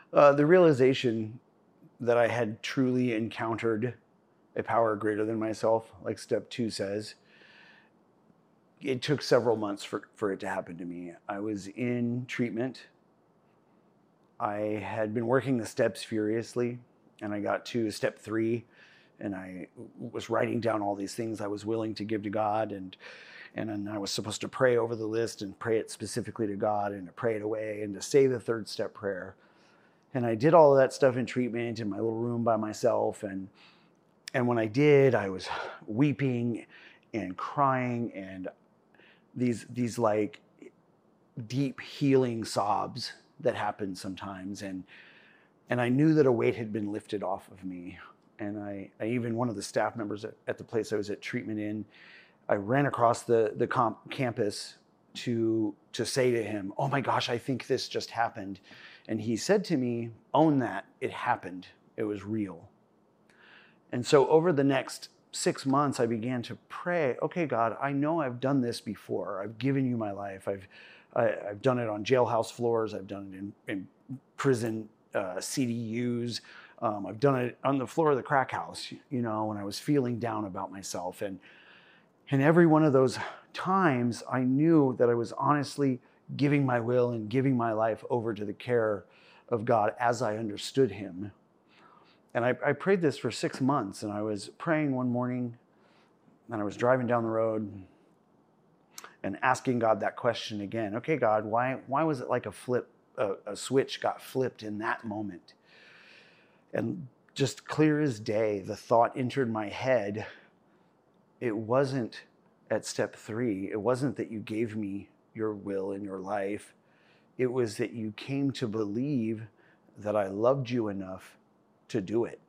The realization that I had truly encountered a power greater than myself, like step two says, it took several months for it to happen to me. I was in treatment. I had been working the steps furiously, and I got to step three, and I was writing down all these things I was willing to give to God, and then I was supposed to pray over the list and pray it specifically to God and to pray it away and to say the third step prayer. And I did all of that stuff in treatment in my little room by myself, and when I did, I was weeping and crying and these like deep healing sobs that happen sometimes, and I knew that a weight had been lifted off of me. And I even, one of the staff members at the place I was at treatment in, I ran across the campus to say to him, "Oh my gosh, I think this just happened." And he said to me, "Own that, it happened. It was real." And so over the next 6 months, I began to pray, "Okay, God, I know I've done this before. I've given you my life. I've done it on jailhouse floors. I've done it in prison CDUs. I've done it on the floor of the crack house, you know, when I was feeling down about myself. And every one of those times, I knew that I was honestly giving my will and giving my life over to the care of God as I understood him." And I prayed this for 6 months, and I was praying one morning, and I was driving down the road and asking God that question again. "Okay, God, why was it like a switch got flipped in that moment?" And just clear as day, the thought entered my head. It wasn't at step three. It wasn't that you gave me your will in your life. It was that you came to believe that I loved you enough to do it.